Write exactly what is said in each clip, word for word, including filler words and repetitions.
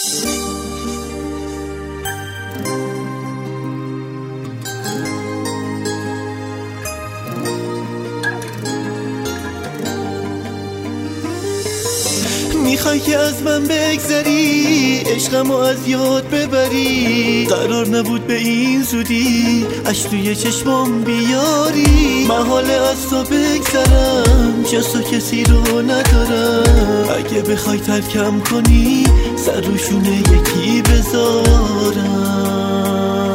میخوای که از من بگذری، عشقمو از یاد ببری. قرار نبود به این زودی اش توی چشمام بیاری. محاله از تو بگذرم، جز تو کسی رو ندارم. اگه بخوای ترکم کنی سر روشونه یکی بذارم.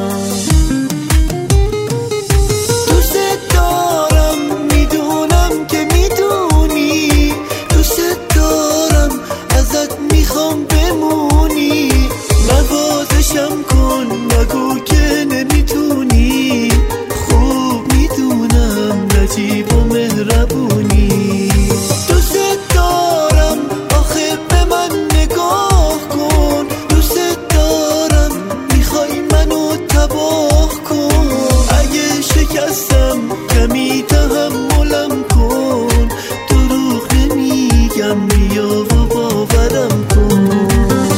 دوست دارم، میدونم که میدونی. دوست دارم، ازت میخوام بمونی. نوازشم کن، نگو که نمیتونی. خوب میدونم نجیب و مهربونی. دوست دارم، آخه به من نگاه کن. دوست دارم، میخوای منو تباه کن. اگه شکستم کمی تحملم کن. دروغ نمیگم، بیا و باورم کن.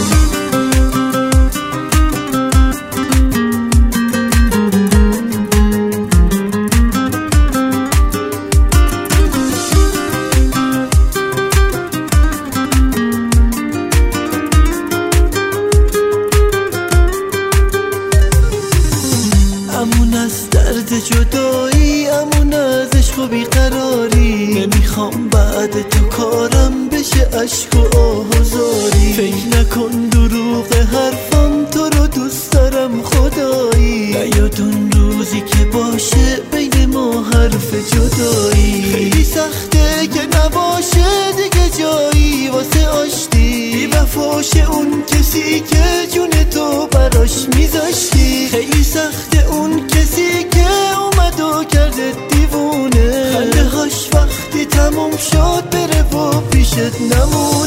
امون از درد جدایی، امون از عشق و بیقراری. نمیخوام بعد تو کارم بشه عشق و آه و زاری. فکر نکن دروغ حرفم، تو رو دوست دارم خدایی. نیاد اون روزی که باشه بین ما حرف جدایی. خیلی سخته که نباشه دیگه جایی واسه آشتی. بی وفاشه اون کسی که جون تو براش میذاشتی. خیلی سخته اون کسی که اومد و کرده دیوونه. خنده هاش وقتی تموم شد بره و پیشت نمونه.